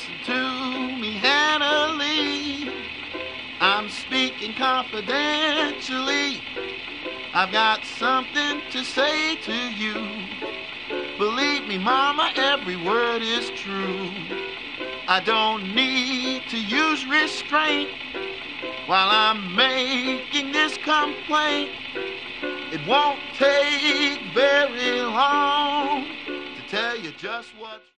Listen to me, Hannah Lee. I'm speaking confidentially. I've got something to say to you. Believe me, Mama, every word is true. I don't need to use restraint while I'm making this complaint. It won't take very long to tell you just what's